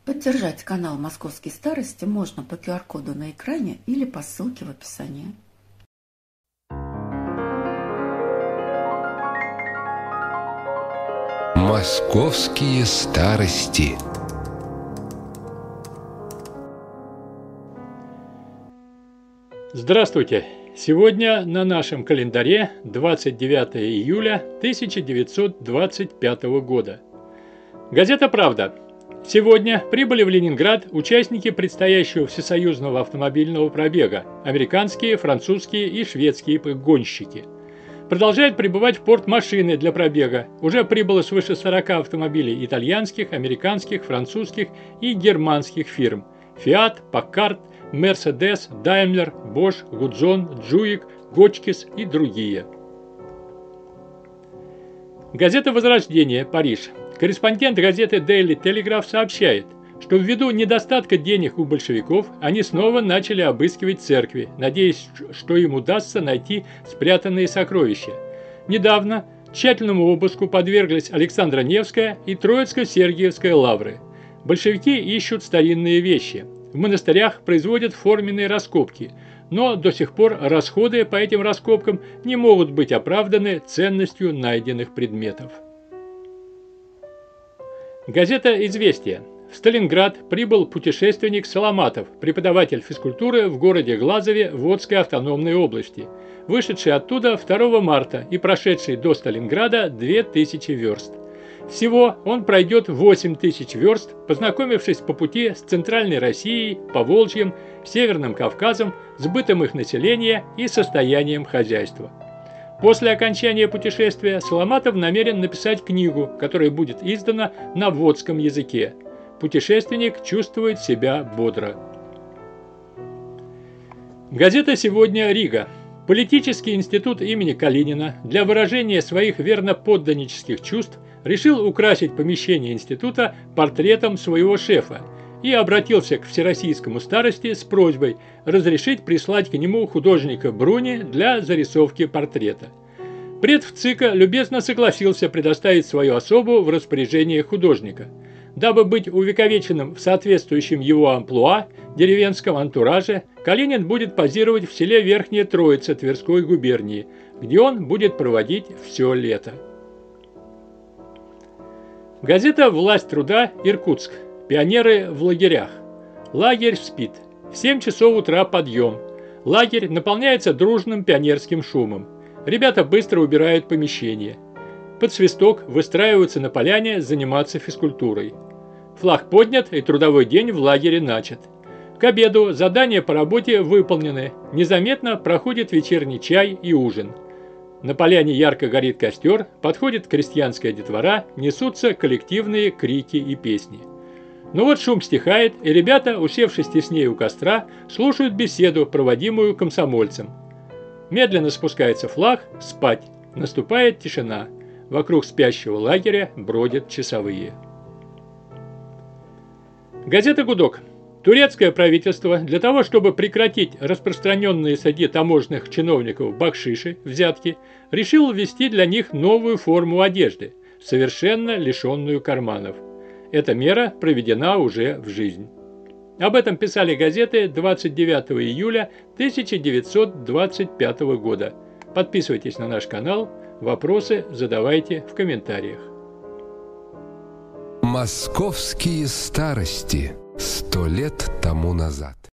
Поддержать канал «Московские старости» можно по QR-коду на экране или по ссылке в описании. Московские старости. Здравствуйте! Сегодня на нашем календаре 29 июля 1925 года. Газета «Правда». Сегодня прибыли в Ленинград участники предстоящего всесоюзного автомобильного пробега – американские, французские и шведские гонщики. Продолжают прибывать в порт машины для пробега. Уже прибыло свыше 40 автомобилей итальянских, американских, французских и германских фирм – Fiat, Packard, Mercedes, Daimler, Bosch, Гудзон, Джуик, Гочкис и другие. Газета «Возрождение», Париж. Корреспондент газеты Daily Telegraph сообщает, что ввиду недостатка денег у большевиков они снова начали обыскивать церкви, надеясь, что им удастся найти спрятанные сокровища. Недавно тщательному обыску подверглись Александра Невская и Троицко-Сергиевская лавры. Большевики ищут старинные вещи. В монастырях производят форменные раскопки, но до сих пор расходы по этим раскопкам не могут быть оправданы ценностью найденных предметов. Газета «Известия». В Сталинград прибыл путешественник Соломатов, преподаватель физкультуры в городе Глазове Водской автономной области, вышедший оттуда 2 марта и прошедший до Сталинграда 2000 верст. Всего он пройдет 8000 верст, познакомившись по пути с Центральной Россией, Поволжьем, Северным Кавказом, с бытом их населения и состоянием хозяйства. После окончания путешествия Соломатов намерен написать книгу, которая будет издана на водском языке. Путешественник чувствует себя бодро. Газета «Сегодня. Рига». Политический институт имени Калинина для выражения своих верноподданнических чувств решил украсить помещение института портретом своего шефа и обратился к всероссийскому старости с просьбой разрешить прислать к нему художника Бруни для зарисовки портрета. Предвцика любезно согласился предоставить свою особу в распоряжение художника. Дабы быть увековеченным в соответствующем его амплуа, деревенском антураже, Калинин будет позировать в селе Верхняя Троица Тверской губернии, где он будет проводить все лето. Газета «Власть труда», Иркутск. Пионеры в лагерях. Лагерь спит. В 7 часов утра подъем. Лагерь наполняется дружным пионерским шумом. Ребята быстро убирают помещение. Под свисток выстраиваются на поляне заниматься физкультурой. Флаг поднят и трудовой день в лагере начат. К обеду задания по работе выполнены. Незаметно проходит вечерний чай и ужин. На поляне ярко горит костер, подходит крестьянская детвора, несутся коллективные крики и песни. Но вот шум стихает, и ребята, усевшись теснее у костра, слушают беседу, проводимую комсомольцем. Медленно спускается флаг, спать. Наступает тишина. Вокруг спящего лагеря бродят часовые. Газета «Гудок». Турецкое правительство для того, чтобы прекратить распространенные среди таможенных чиновников бакшиши, взятки, решило ввести для них новую форму одежды, совершенно лишенную карманов. Эта мера проведена уже в жизнь. Об этом писали газеты 29 июля 1925 года. Подписывайтесь на наш канал, вопросы задавайте в комментариях. Московские старости. 100 лет тому назад.